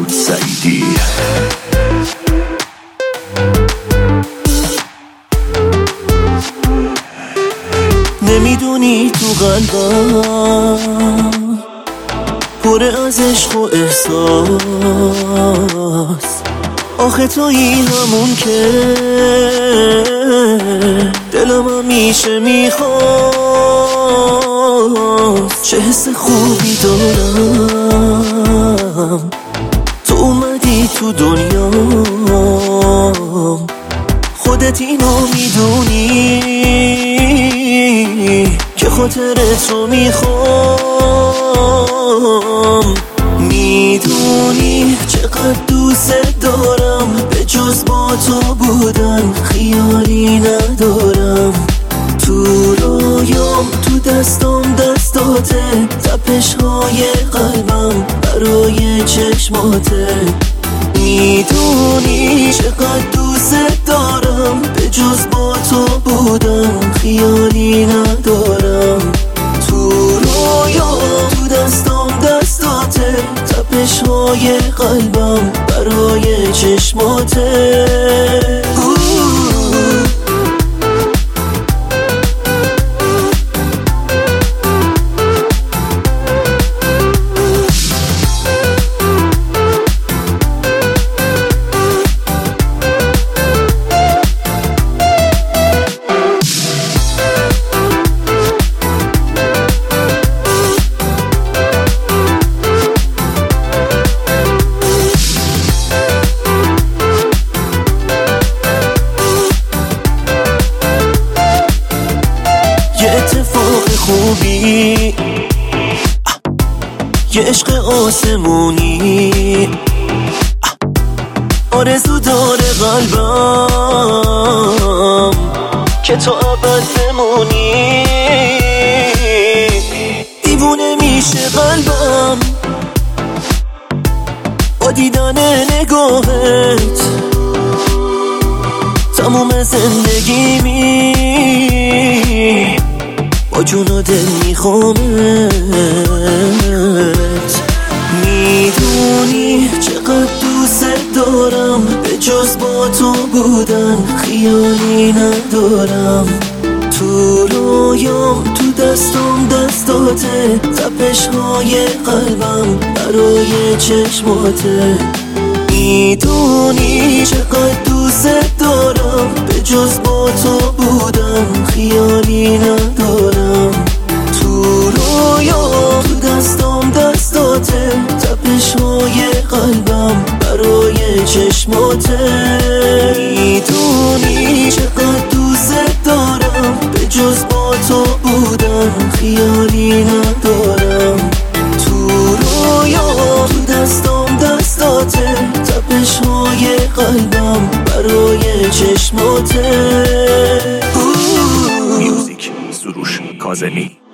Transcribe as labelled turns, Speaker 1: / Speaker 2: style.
Speaker 1: محمود سعیدی. نمیدونی تو قلبم پر از عشق و احساس، آخه تویی همون که دلم همیشه میخواست. چه حس خوبی دارم تو اومدی تو دنیام، خودت اینو میدونی که خاطرت رو میخوام. میدونی چقدر دوست دارم، به جز با تو بودن خیالی ندارم. تو رویام تو دستاته، تپش های قلبم برای چشماته. میدونی چقدر دوست دارم، به جز با تو بودن خیالی ندارم. تو رویام تو دستاته، تپش های قلبم برای چشماته. اتفاق خوبی، یه عشق آسمونی، آرزو داره قلبم که تو ابد بمونی. دیوونه میشه قلبم با دیدن نگاهت، تموم زندگیمی با جون و دل میخوامت. میدونی چقدر دوست دارم، به جز با تو بودن خیالی ندارم. تو رویام تو دستاته، تپش های قلبم برای چشماته. میدونی چقدر دوست دارم، به جز با تو بودن خیالی ندارم. تو رویام تو دستاته، تپش های قلبم برای چشماته. میدونی چقدر دوست دارم، به جز با تو بودن خیالی ندارم. تو رویام تو دستاته، تپش های قلبم برای چشماته. میوزیک سروش کاظمی.